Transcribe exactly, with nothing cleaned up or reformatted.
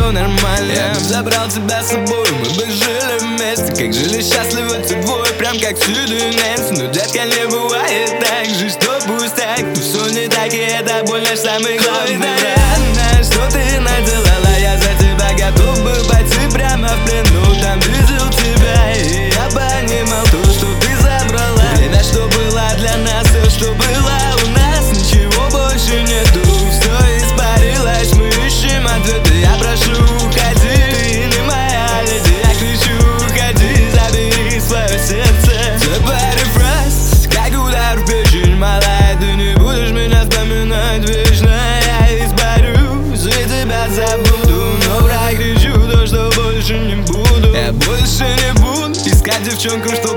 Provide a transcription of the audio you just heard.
все нормально. Я бы забрал тебя с собой, мы бы жили вместе, как жили счастливо тобой, прям как всюду Нэнси. Но, детка, не бывает так, жизнь то пустяк, но все не так, и это боль наш самый главный враг. Что ты наделала, я за тебя готов бы пойти прямо в плену. Там видел тебя, и я понимал то, что ты забрала. Время, что было для нас, все, что было у нас, ничего больше нету, все испарилось, мы ищем ответы. Я прошу, уходи, ты не моя леди. Я кричу, уходи, забери свое сердце. Твой рефраз, как удар в печень, малая, ты не будешь меня вспоминать вечно. Я испарюсь и тебя забуду, но прокричу то, что больше не буду. Я больше не буду искать девчонку, что